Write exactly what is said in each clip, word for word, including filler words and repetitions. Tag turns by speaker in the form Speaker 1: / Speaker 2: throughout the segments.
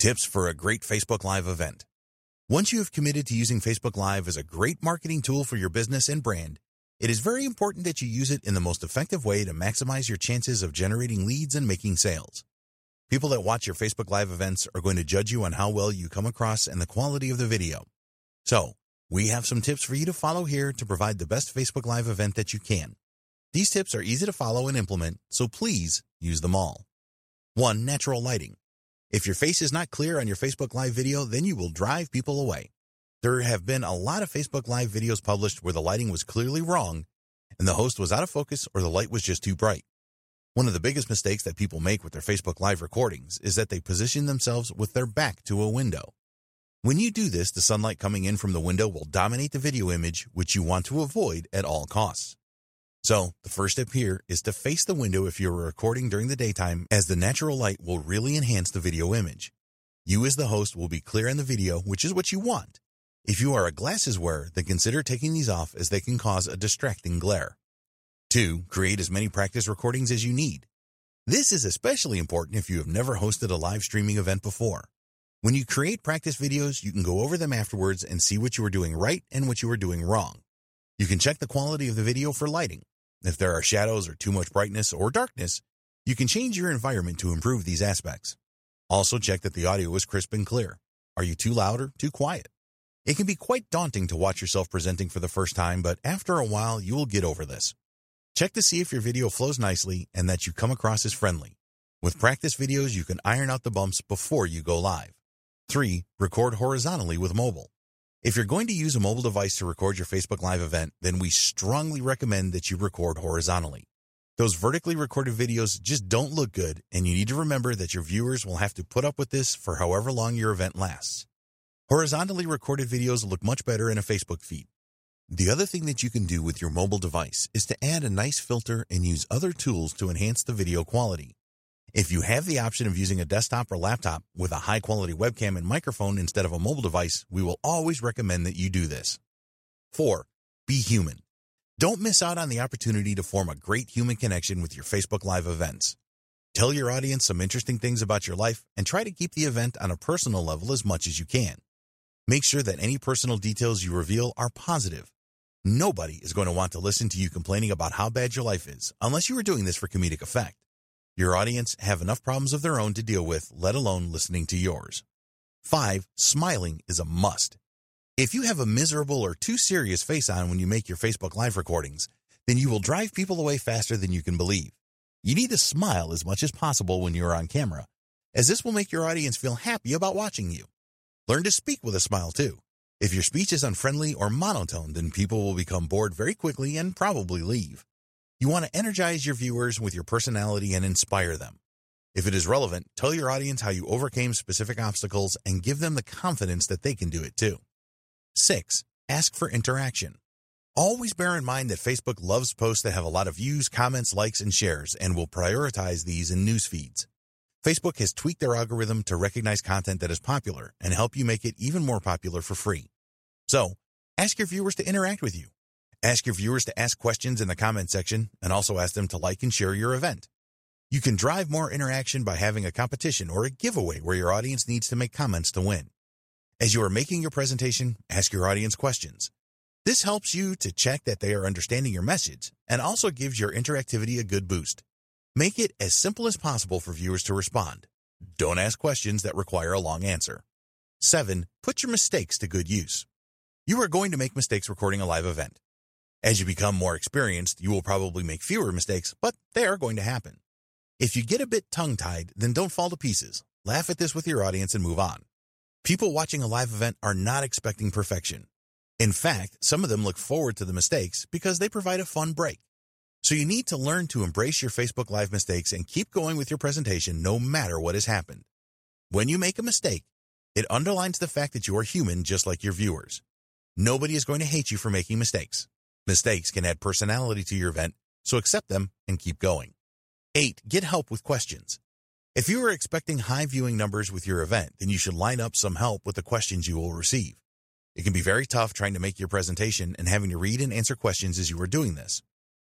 Speaker 1: Tips for a great Facebook Live event. Once you have committed to using Facebook Live as a great marketing tool for your business and brand, it is very important that you use it in the most effective way to maximize your chances of generating leads and making sales. People that watch your Facebook Live events are going to judge you on how well you come across and the quality of the video. So, we have some tips for you to follow here to provide the best Facebook Live event that you can. These tips are easy to follow and implement, so please use them all. one. Natural lighting. If your face is not clear on your Facebook Live video, then you will drive people away. There have been a lot of Facebook Live videos published where the lighting was clearly wrong and the host was out of focus or the light was just too bright. One of the biggest mistakes that people make with their Facebook Live recordings is that they position themselves with their back to a window. When you do this, the sunlight coming in from the window will dominate the video image, which you want to avoid at all costs. So, the first step here is to face the window if you're recording during the daytime, as the natural light will really enhance the video image. You as the host will be clear in the video, which is what you want. If you are a glasses wearer, then consider taking these off as they can cause a distracting glare. two. Create as many practice recordings as you need. This is especially important if you have never hosted a live streaming event before. When you create practice videos, you can go over them afterwards and see what you were doing right and what you were doing wrong. You can check the quality of the video for lighting. If there are shadows or too much brightness or darkness, you can change your environment to improve these aspects. Also check that the audio is crisp and clear. Are you too loud or too quiet? It can be quite daunting to watch yourself presenting for the first time, but after a while, you will get over this. Check to see if your video flows nicely and that you come across as friendly. With practice videos, you can iron out the bumps before you go live. three. Record horizontally with mobile. If you're going to use a mobile device to record your Facebook Live event, then we strongly recommend that you record horizontally. Those vertically recorded videos just don't look good, and you need to remember that your viewers will have to put up with this for however long your event lasts. Horizontally recorded videos look much better in a Facebook feed. The other thing that you can do with your mobile device is to add a nice filter and use other tools to enhance the video quality. If you have the option of using a desktop or laptop with a high-quality webcam and microphone instead of a mobile device, we will always recommend that you do this. four. Be human. Don't miss out on the opportunity to form a great human connection with your Facebook Live events. Tell your audience some interesting things about your life and try to keep the event on a personal level as much as you can. Make sure that any personal details you reveal are positive. Nobody is going to want to listen to you complaining about how bad your life is, unless you are doing this for comedic effect. Your audience have enough problems of their own to deal with, let alone listening to yours. five. Smiling is a must. If you have a miserable or too serious face on when you make your Facebook Live recordings, then you will drive people away faster than you can believe. You need to smile as much as possible when you are on camera, as this will make your audience feel happy about watching you. Learn to speak with a smile too. If your speech is unfriendly or monotone, then people will become bored very quickly and probably leave. You want to energize your viewers with your personality and inspire them. If it is relevant, tell your audience how you overcame specific obstacles and give them the confidence that they can do it too. six. Ask for interaction. Always bear in mind that Facebook loves posts that have a lot of views, comments, likes, and shares, and will prioritize these in news feeds. Facebook has tweaked their algorithm to recognize content that is popular and help you make it even more popular for free. So, ask your viewers to interact with you. Ask your viewers to ask questions in the comment section and also ask them to like and share your event. You can drive more interaction by having a competition or a giveaway where your audience needs to make comments to win. As you are making your presentation, ask your audience questions. This helps you to check that they are understanding your message and also gives your interactivity a good boost. Make it as simple as possible for viewers to respond. Don't ask questions that require a long answer. seven. Put your mistakes to good use. You are going to make mistakes recording a live event. As you become more experienced, you will probably make fewer mistakes, but they are going to happen. If you get a bit tongue-tied, then don't fall to pieces. Laugh at this with your audience and move on. People watching a live event are not expecting perfection. In fact, some of them look forward to the mistakes because they provide a fun break. So you need to learn to embrace your Facebook Live mistakes and keep going with your presentation no matter what has happened. When you make a mistake, it underlines the fact that you are human just like your viewers. Nobody is going to hate you for making mistakes. Mistakes can add personality to your event, so accept them and keep going. eight. Get help with questions. If you are expecting high viewing numbers with your event, then you should line up some help with the questions you will receive. It can be very tough trying to make your presentation and having to read and answer questions as you are doing this.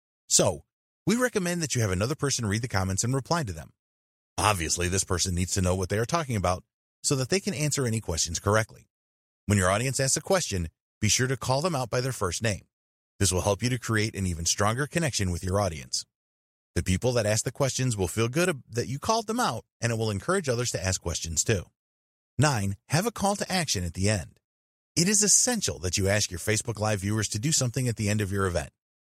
Speaker 1: So, we recommend that you have another person read the comments and reply to them. Obviously, this person needs to know what they are talking about, so that they can answer any questions correctly. When your audience asks a question, be sure to call them out by their first name. This will help you to create an even stronger connection with your audience. The people that ask the questions will feel good that you called them out, and it will encourage others to ask questions too. nine. Have a call to action at the end. It is essential that you ask your Facebook Live viewers to do something at the end of your event.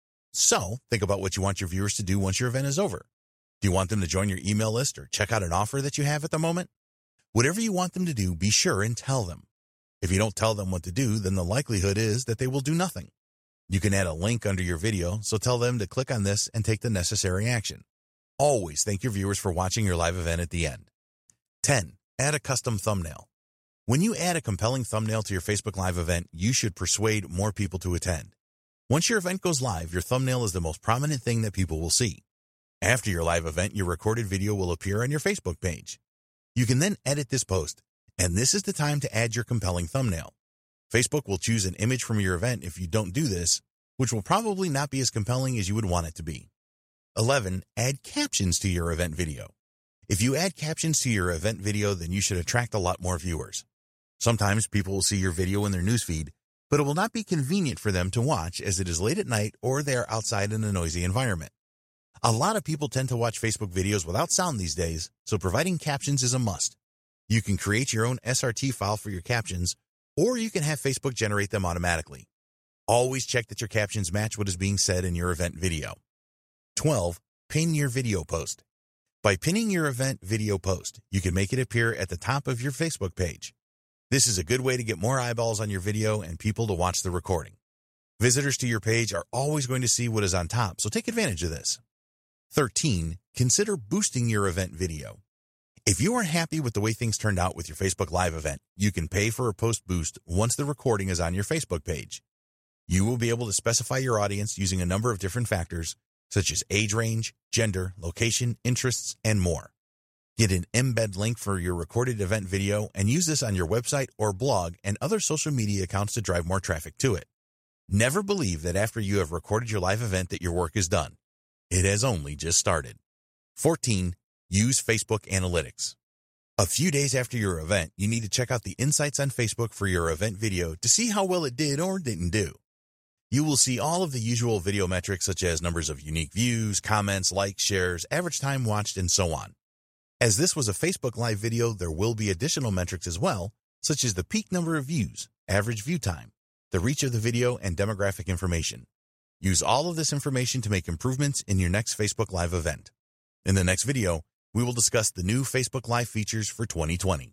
Speaker 1: So, think about what you want your viewers to do once your event is over. Do you want them to join your email list or check out an offer that you have at the moment? Whatever you want them to do, be sure and tell them. If you don't tell them what to do, then the likelihood is that they will do nothing. You can add a link under your video, so tell them to click on this and take the necessary action. Always thank your viewers for watching your live event at the end. ten. Add a custom thumbnail. When you add a compelling thumbnail to your Facebook Live event, you should persuade more people to attend. Once your event goes live, your thumbnail is the most prominent thing that people will see. After your live event, your recorded video will appear on your Facebook page. You can then edit this post, and this is the time to add your compelling thumbnail. Facebook will choose an image from your event if you don't do this, which will probably not be as compelling as you would want it to be. eleven. Add captions to your event video. If you add captions to your event video, then you should attract a lot more viewers. Sometimes people will see your video in their newsfeed, but it will not be convenient for them to watch as it is late at night or they are outside in a noisy environment. A lot of people tend to watch Facebook videos without sound these days, so providing captions is a must. You can create your own S R T file for your captions, or you can have Facebook generate them automatically. Always check that your captions match what is being said in your event video. twelve. Pin your video post. By pinning your event video post, you can make it appear at the top of your Facebook page. This is a good way to get more eyeballs on your video and people to watch the recording. Visitors to your page are always going to see what is on top, so take advantage of this. thirteen. Consider boosting your event video. If you are happy with the way things turned out with your Facebook Live event, you can pay for a post boost once the recording is on your Facebook page. You will be able to specify your audience using a number of different factors, such as age range, gender, location, interests, and more. Get an embed link for your recorded event video and use this on your website or blog and other social media accounts to drive more traffic to it. Never believe that after you have recorded your live event that your work is done. It has only just started. fourteen. Use Facebook Analytics. A few days after your event, you need to check out the insights on Facebook for your event video to see how well it did or didn't do. You will see all of the usual video metrics such as numbers of unique views, comments, likes, shares, average time watched, and so on. As this was a Facebook Live video, there will be additional metrics as well, such as the peak number of views, average view time, the reach of the video, and demographic information. Use all of this information to make improvements in your next Facebook Live event. In the next video, we will discuss the new Facebook Live features for twenty twenty.